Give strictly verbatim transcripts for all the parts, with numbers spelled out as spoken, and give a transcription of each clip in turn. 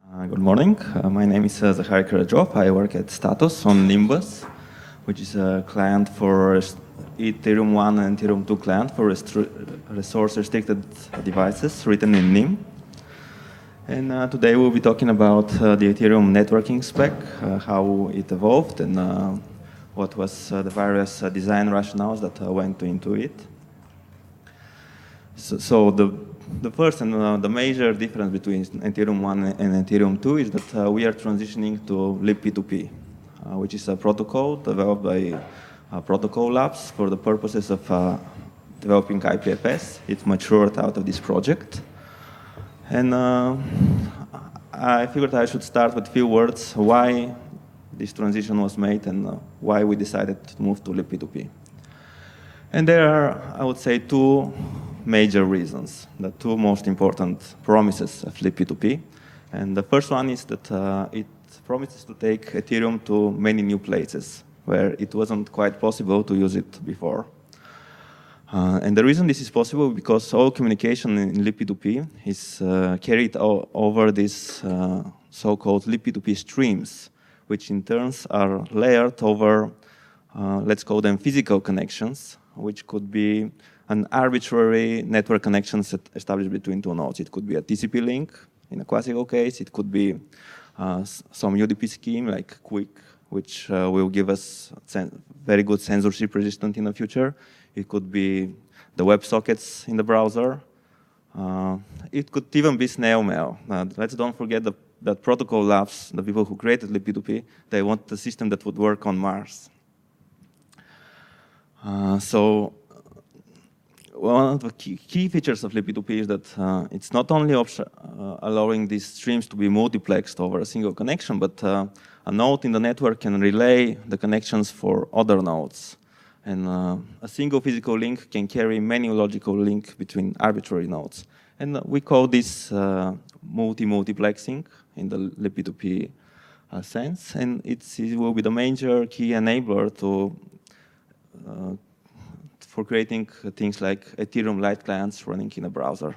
Uh, good morning. Uh, my name is uh, Zachary Karajov. I work at Status on Nimbus, which is a client for Ethereum one and Ethereum two client for restri resource-restricted devices written in N I M. And uh, today we'll be talking about uh, the Ethereum networking spec, uh, how it evolved, and uh, what was uh, the various uh, design rationales that uh, went into it. So, so the The first and uh, the major difference between Ethereum one and Ethereum two is that uh, we are transitioning to lib P two P, uh, which is a protocol developed by uh, Protocol Labs for the purposes of uh, developing I P F S. It matured out of this project. And uh, I figured I should start with a few words why this transition was made and uh, why we decided to move to lib P two P. And there are, I would say, two major reasons, the two most important promises of lib P two P. And the first one is that uh, it promises to take Ethereum to many new places where it wasn't quite possible to use it before. Uh, and the reason this is possible is because all communication in lib P two P is uh, carried over these uh, so-called lib P two P streams, which in turn are layered over, uh, let's call them physical connections, which could be an arbitrary network connection established between two nodes. It could be a T C P link in a classical case. It could be uh, some U D P scheme like Quick, which uh, will give us very good censorship resistant in the future. It could be the WebSockets in the browser. Uh, it could even be snail mail. Uh, let's don't forget the, that Protocol Labs, the people who created lib P two P, they want a system that would work on Mars. Uh, so one of the key, key features of lib P two P is that uh, it's not only uh, allowing these streams to be multiplexed over a single connection, but uh, a node in the network can relay the connections for other nodes. And uh, a single physical link can carry many logical links between arbitrary nodes. And uh, we call this uh, multi-multiplexing in the lib P two P uh, sense. And it's, it will be the major key enabler to uh, for creating uh, things like Ethereum Lite clients running in a browser.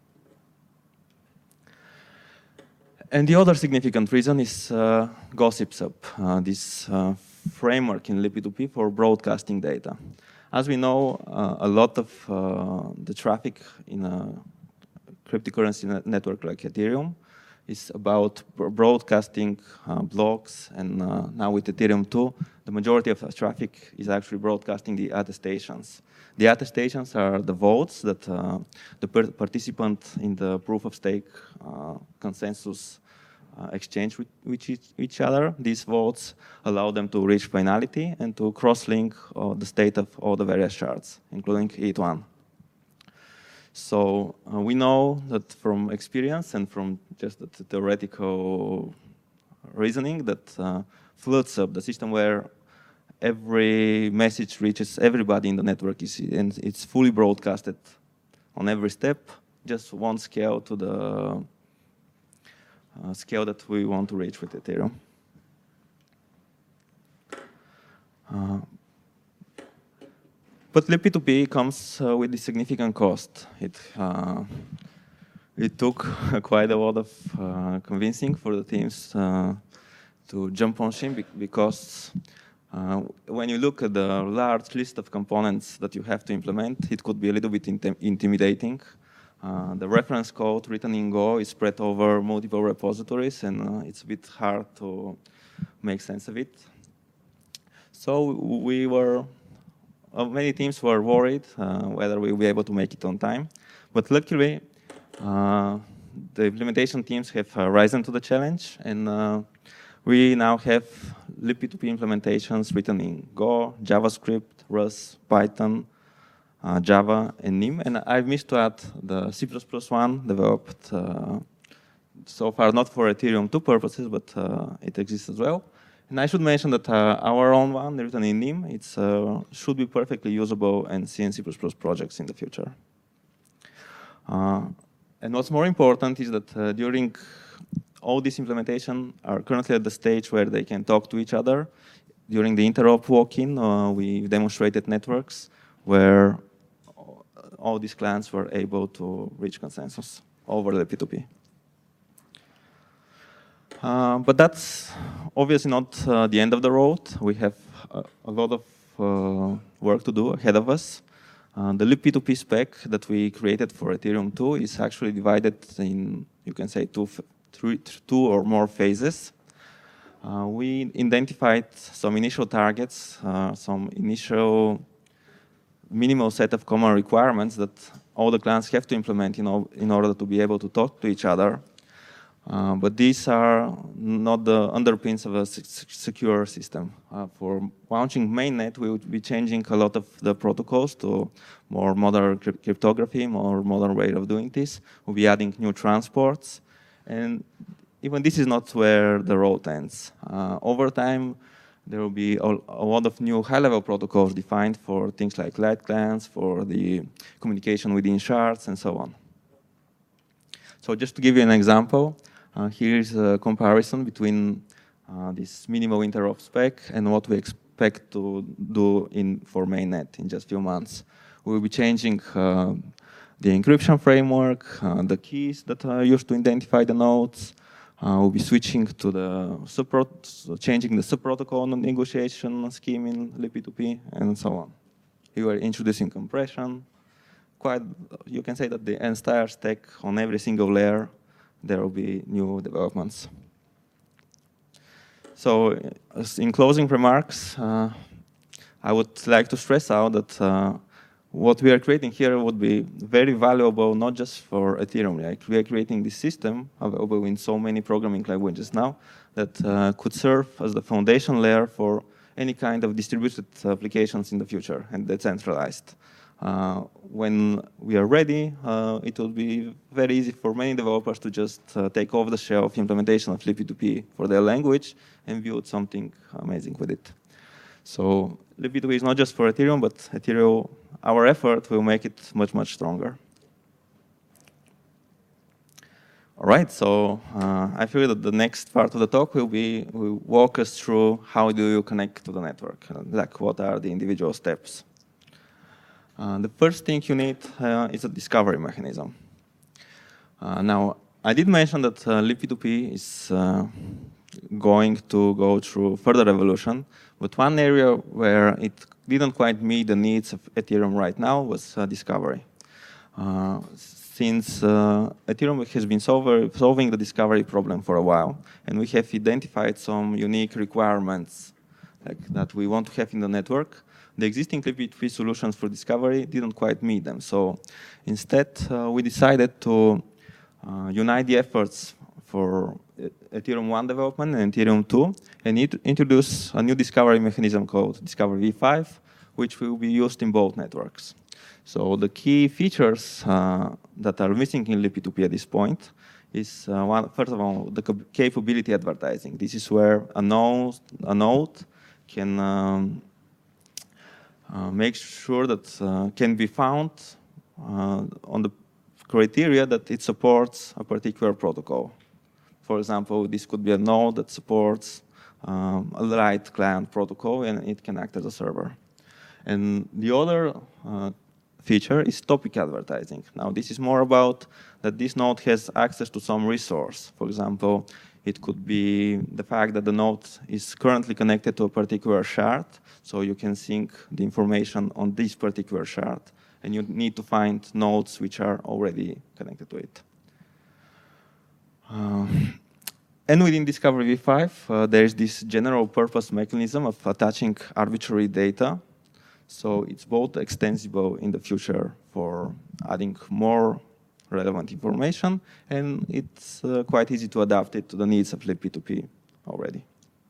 And the other significant reason is uh, GossipSub, uh, this uh, framework in lib P two P for broadcasting data. As we know, uh, a lot of uh, the traffic in a cryptocurrency net network like Ethereum is about broadcasting uh, blocks, and uh, now with Ethereum two, the majority of traffic is actually broadcasting the attestations. The attestations are the votes that uh, the per participant in the proof of stake uh, consensus uh, exchange with, with each, each other. These votes allow them to reach finality and to cross-link uh, the state of all the various shards, including E T H one. So uh, we know that from experience and from just the theoretical reasoning that uh, FloodSub, the system where every message reaches everybody in the network, is, and it's fully broadcasted on every step, just one scale to the uh, scale that we want to reach with Ethereum. Uh, But lib P two P comes uh, with a significant cost. It, uh, it took quite a lot of uh, convincing for the teams uh, to jump on Shim because uh, when you look at the large list of components that you have to implement, it could be a little bit intim intimidating. Uh, the reference code written in Go is spread over multiple repositories, and uh, it's a bit hard to make sense of it. So we were Uh, many teams were worried uh, whether we will be able to make it on time. But luckily, uh, the implementation teams have uh, risen to the challenge. And uh, we now have lib P two P implementations written in Go, JavaScript, Rust, Python, uh, Java, and N I M. And I've missed to add the C plus plus one developed uh, so far not for Ethereum two purposes, but uh, it exists as well. And I should mention that uh, our own one, written in N I M, it's, uh, should be perfectly usable in C and C plus plus projects in the future. Uh, and what's more important is that uh, during all this implementation are currently at the stage where they can talk to each other. During the interop walk-in, uh, we demonstrated networks where all these clients were able to reach consensus over the P two P. Uh, but that's obviously not uh, the end of the road. We have a, a lot of uh, work to do ahead of us. Uh, the lib P two P spec that we created for Ethereum two is actually divided in, you can say, two, three, two or more phases. Uh, we identified some initial targets, uh, some initial minimal set of common requirements that all the clients have to implement, you know, in order to be able to talk to each other. Uh, but these are not the underpins of a secure system. Uh, for launching mainnet, we would be changing a lot of the protocols to more modern cryptography, more modern way of doing this. We'll be adding new transports. And even this is not where the road ends. Uh, over time, there will be a, a lot of new high-level protocols defined for things like light clients, for the communication within shards, and so on. So just to give you an example, Uh, here's a comparison between uh, this minimal interop spec and what we expect to do in for mainnet in just a few months. We'll be changing uh, the encryption framework, uh, the keys that are used to identify the nodes. Uh, we'll be switching to the sub changing the subprotocol negotiation scheme in lib P two P, and so on. We were introducing compression. Quite, you can say that the entire stack on every single layer, there will be new developments. So in closing remarks, uh, I would like to stress out that uh, what we are creating here would be very valuable, not just for Ethereum. Like we are creating this system available in so many programming languages now that uh, could serve as the foundation layer for any kind of distributed applications in the future and decentralized. Uh, when we are ready, uh, it will be very easy for many developers to just uh, take off-the-shelf implementation of lib P two P for their language and build something amazing with it. So lib P two P is not just for Ethereum, but Ethereum, our effort will make it much, much stronger. All right, so uh, I feel that the next part of the talk will be, will walk us through how do you connect to the network, like what are the individual steps. Uh, the first thing you need uh, is a discovery mechanism. Uh, now, I did mention that uh, lib P two P is uh, going to go through further evolution, but one area where it didn't quite meet the needs of Ethereum right now was uh, discovery. Uh, since uh, Ethereum has been solver, solving the discovery problem for a while, and we have identified some unique requirements like, that we want to have in the network, the existing lib P two P solutions for discovery didn't quite meet them. So instead, uh, we decided to uh, unite the efforts for Ethereum one development and Ethereum two and introduce a new discovery mechanism called Discovery v five, which will be used in both networks. So the key features uh, that are missing in lib P two P at this point is, uh, one, first of all, the capability advertising. This is where a node, a node can um, Uh, make sure that uh, can be found uh, on the criteria that it supports a particular protocol. For example, this could be a node that supports um, a light client protocol, and it can act as a server. And the other uh, feature is topic advertising. Now, this is more about that this node has access to some resource. For example, it could be the fact that the node is currently connected to a particular shard, so you can sync the information on this particular shard, and you need to find nodes which are already connected to it. Uh, and within Discovery v five, uh, there is this general purpose mechanism of attaching arbitrary data. So it's both extensible in the future for adding more relevant information, and it's uh, quite easy to adapt it to the needs of lib P two P already.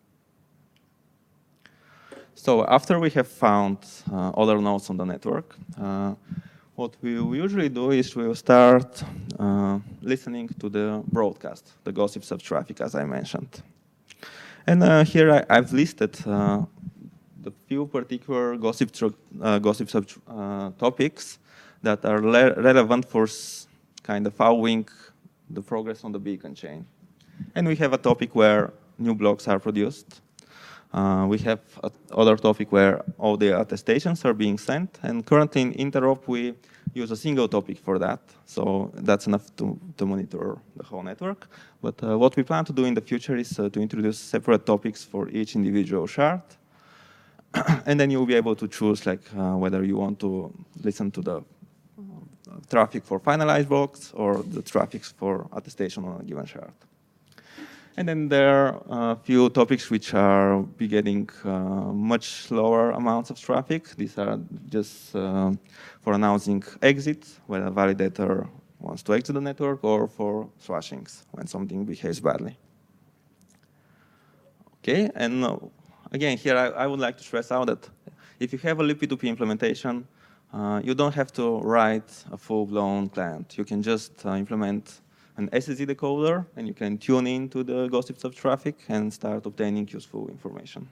So after we have found uh, other nodes on the network, uh, what we will usually do is we will start uh, listening to the broadcast, the gossips of traffic, as I mentioned. And uh, here I, I've listed uh, the few particular gossip uh, gossips of uh, topics that are relevant for kind of following the progress on the beacon chain. And we have a topic where new blocks are produced. Uh, we have other topic where all the attestations are being sent, and currently in Interop we use a single topic for that, so that's enough to, to monitor the whole network. But uh, what we plan to do in the future is uh, to introduce separate topics for each individual shard, and then you'll be able to choose like uh, whether you want to listen to the uh, traffic for finalized blocks or the traffic for attestation on a given shard. And then there are a few topics which are be getting uh, much lower amounts of traffic. These are just uh, for announcing exits when a validator wants to exit the network, or for slashings when something behaves badly. Okay, and uh, again, here I, I would like to stress out that if you have a lib P two P implementation, uh, you don't have to write a full-blown client. You can just uh, implement an S S D decoder, and you can tune into the gossips of traffic and start obtaining useful information.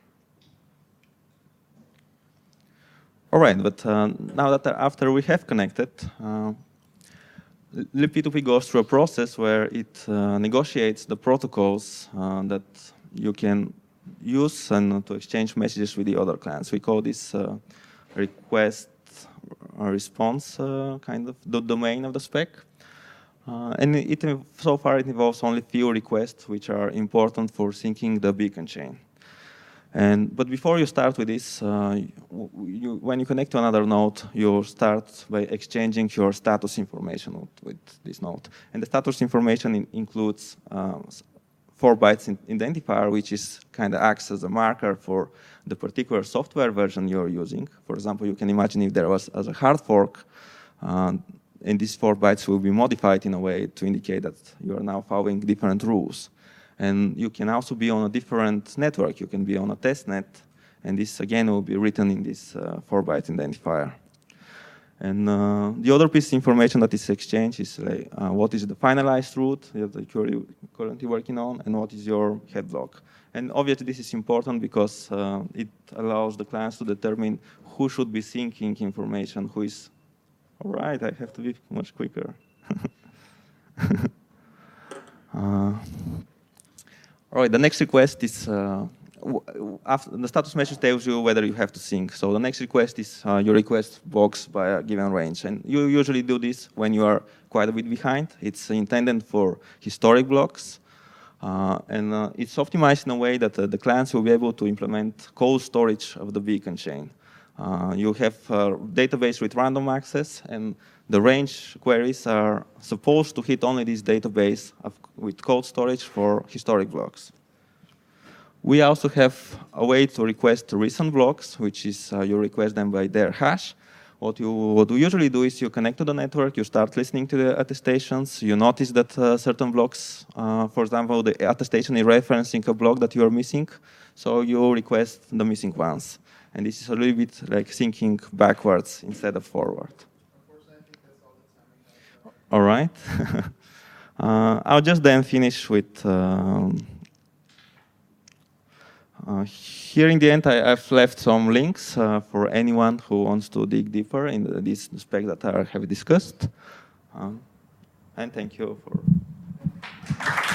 All right, but uh, now that after we have connected, uh, lib P two P goes through a process where it uh, negotiates the protocols uh, that you can use and to exchange messages with the other clients. We call this uh, request or response uh, kind of the domain of the spec. Uh, and it, so far it involves only few requests which are important for syncing the beacon chain. And, but before you start with this, uh, you, when you connect to another node, you start by exchanging your status information with this node. And the status information in, includes uh, four bytes in identifier, which is kind of acts as a marker for the particular software version you're using. For example, you can imagine if there was as a hard fork, uh, and these four bytes will be modified in a way to indicate that you are now following different rules. And you can also be on a different network. You can be on a test net, and this again will be written in this uh, four byte identifier. And uh, the other piece of information that is exchanged is like, uh, what is the finalized route that you're currently working on, and what is your head block. And obviously this is important because uh, it allows the clients to determine who should be syncing information, who is. All right, I have to be much quicker. uh, all right, the next request is, uh, after the status message tells you whether you have to sync. So the next request is uh, your request blocks by a given range. And you usually do this when you are quite a bit behind. It's intended for historic blocks. Uh, and uh, it's optimized in a way that uh, the clients will be able to implement cold storage of the beacon chain. Uh, you have a database with random access, and the range queries are supposed to hit only this database of, with cold storage for historic blocks. We also have a way to request recent blocks, which is uh, you request them by their hash. What you, what you usually do is you connect to the network, you start listening to the attestations, you notice that uh, certain blocks, uh, for example, the attestation is referencing a block that you are missing, so you request the missing ones. And this is a little bit like syncing backwards instead of forward. All right. uh, I'll just then finish with, um, uh, here in the end, I, I've left some links uh, for anyone who wants to dig deeper in the, this spec that I have discussed. Um, and thank you for.